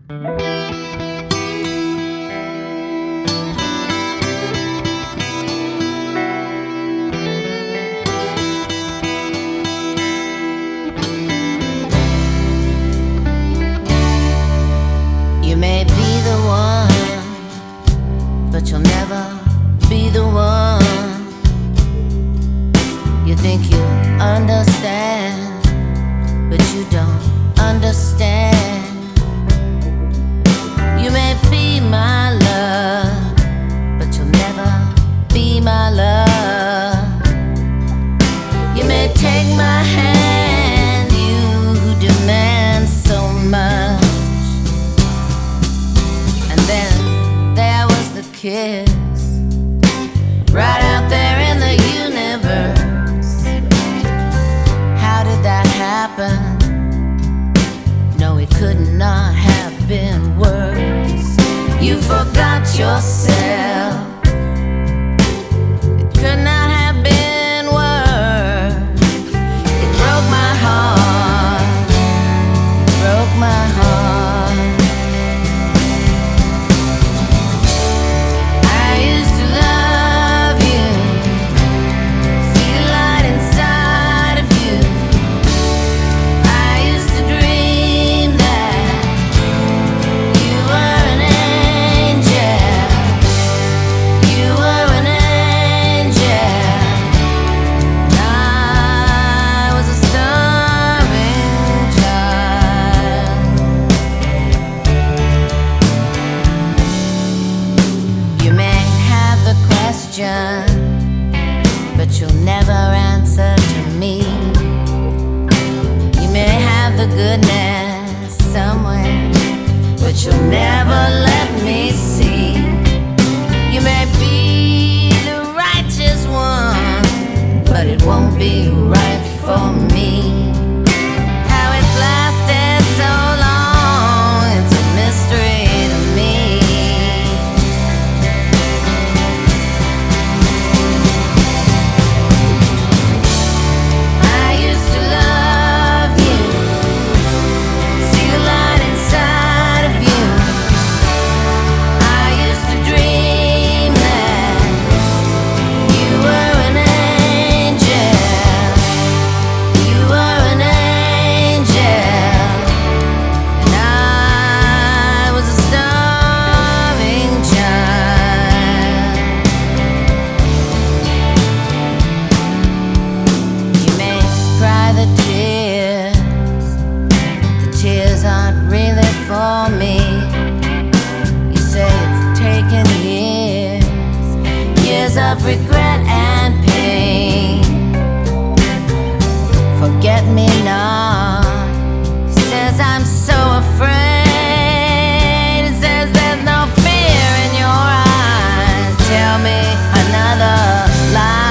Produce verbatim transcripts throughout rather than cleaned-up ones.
You may be the one, but you'll never be the one. You think you understand, but you don't understand. You may be my love, but you'll never be my love. You may take my hand, you demand so much. And then there was the kiss, right out there in the universe. How did that happen? No, it could not have been worse. You forgot yourself. It could not have been worse. It broke my heart. It broke my heart. I used to love you, see the light inside of you. I used to dream that you were an angel. You were an angel. I was a starving child. You may have the question, but you'll never answer to me. You may have the goodness somewhere, but you'll never let me see. You may be the righteous one, but it won't be right for me. How it's lasted so long, it's a mystery to me. I used to love you, see the light inside of you. I used to dream that you were an angel. You were an angel, and I was a starving child. You may cry the tears, the tears aren't really for me. You say it's taken years, years of regret and pain. Forget me not. He says I'm so afraid. He says there's no fear in your eyes. Tell me another lie.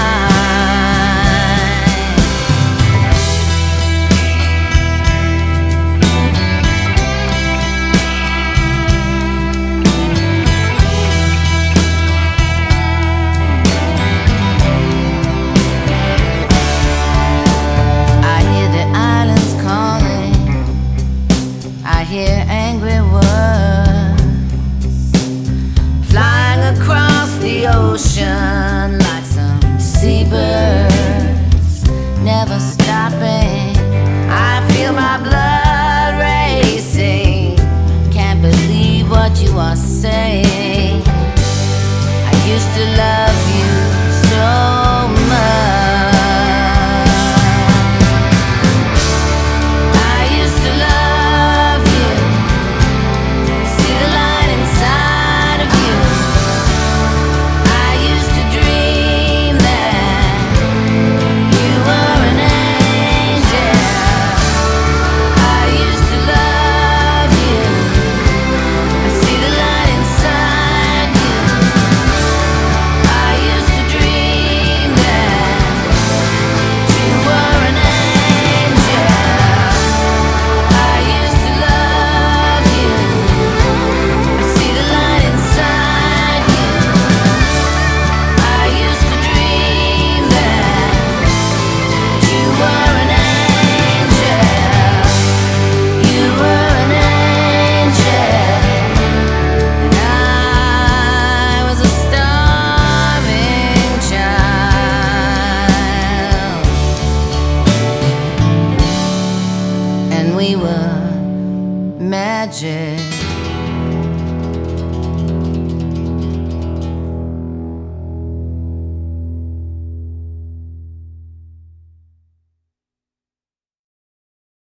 I hear the islands calling. I hear angry words flying across the ocean like some seabirds, never stopping. I feel my blood racing. Can't believe what you are saying. I used to love you so much. I used to love you, see the light inside of you. I used to dream that you were an angel. I used to love you, I see the light inside you. I used to dream that magic.